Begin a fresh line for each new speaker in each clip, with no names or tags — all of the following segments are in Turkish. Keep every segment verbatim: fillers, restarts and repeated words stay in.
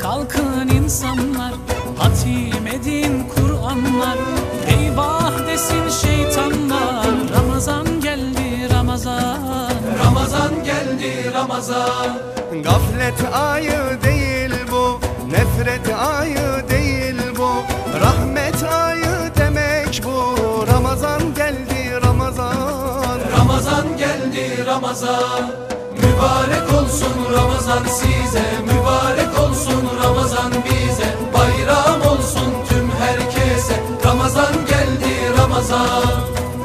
kalkın insanlar, hatim edin Kur'anlar. Eyvah desin şeytanlar, Ramazan geldi Ramazan. Ramazan geldi Ramazan.
Gaflet ayı değil bu, nefret ayı değil bu, rahmet ayı demek bu. Ramazan geldi Ramazan.
Ramazan geldi Ramazan. Mübarek olsun Ramazan size, mübarek olsun Ramazan bize. Bayram olsun tüm herkese, Ramazan geldi Ramazan.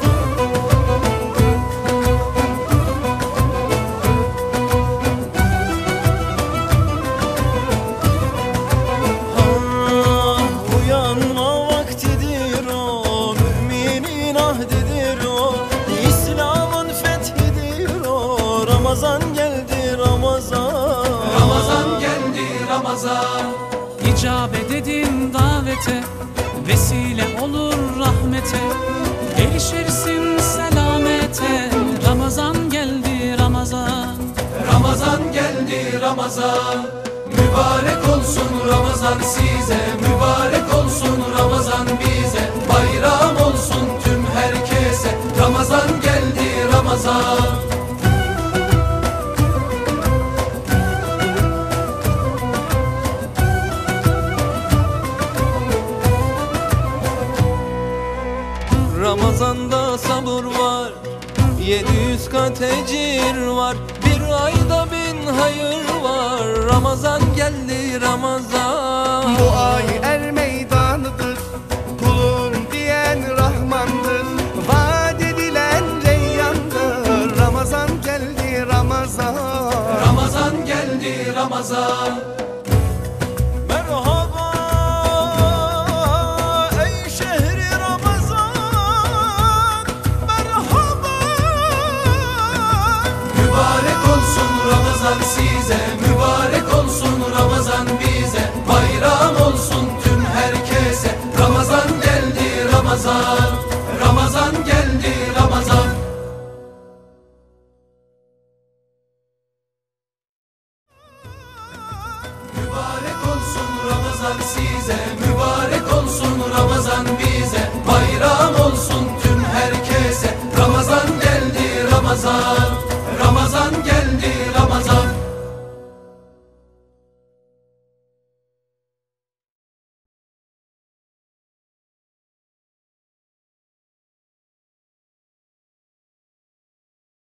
Uyanma vaktidir o, müminin ahdidir o, İslam'ın fethidir o. Ramazan geldi Ramazan.
Ramazan geldi Ramazan. İcabet edin davete, vesile olur rahmete. Erişirsin selamete, Ramazan geldi Ramazan. Ramazan geldi Ramazan. Mübarek olsun Ramazan size, mübarek olsun Ramazan bize. Bayram olsun tüm herkese, Ramazan geldi Ramazan.
Ramazan'da sabır var, yedi yüz kat ecir var, bir ayda bin hayır var. Ramazan geldi Ramazan.
Bu ay er meydanıdır, kulum diyen Rahmandır, vaat edilen reyyandır. Ramazan geldi Ramazan.
Ramazan geldi Ramazan.
Merhaba ey şehri Ramazan, merhaba.
Mübarek olsun Ramazan size, mübarek olsun Ramazan bize. Bayram olsun tüm herkese, Ramazan geldi Ramazan. Ramazan geldi Ramazan. Mübarek olsun Ramazan size, mübarek olsun Ramazan bize.